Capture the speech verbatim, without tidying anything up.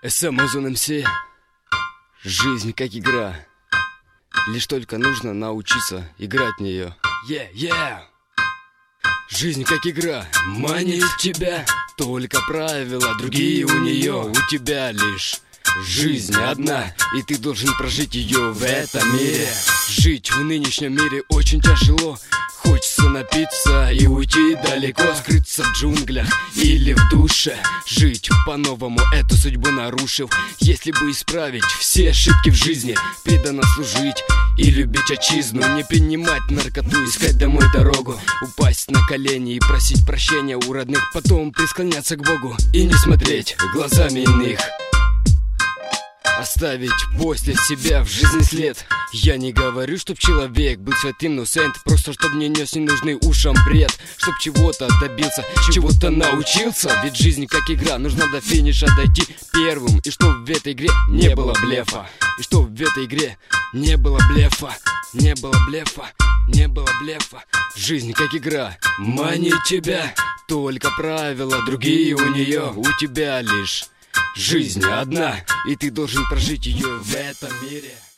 эс эм Озон эм си. Жизнь как игра. Лишь только нужно научиться играть в нее. Yeah, yeah. Жизнь как игра, манит тебя. Только правила другие у нее. У тебя лишь жизнь одна, и ты должен прожить ее в этом мире. Жить в нынешнем мире очень тяжело. Хочется напиться и уйти далеко, скрыться в джунглях или в душе. Жить по-новому, эту судьбу нарушив. Если бы исправить все ошибки в жизни, преданно служить и любить отчизну. Не принимать наркоту, искать домой дорогу, упасть на колени и просить прощения у родных, потом присклоняться к Богу и не смотреть глазами иных. Оставить после себя в жизни след. Я не говорю, чтоб человек был святым, но сент. Просто чтоб не нес ненужный ушам бред. Чтоб чего-то добился, чего-то научился. Ведь жизнь как игра, нужно до финиша дойти первым. И чтоб в этой игре не было блефа. И чтоб в этой игре не было блефа. Не было блефа, не было блефа. Жизнь как игра, манит тебя. Только правила другие у нее. У тебя лишь жизнь одна, и ты должен прожить ее в этом мире.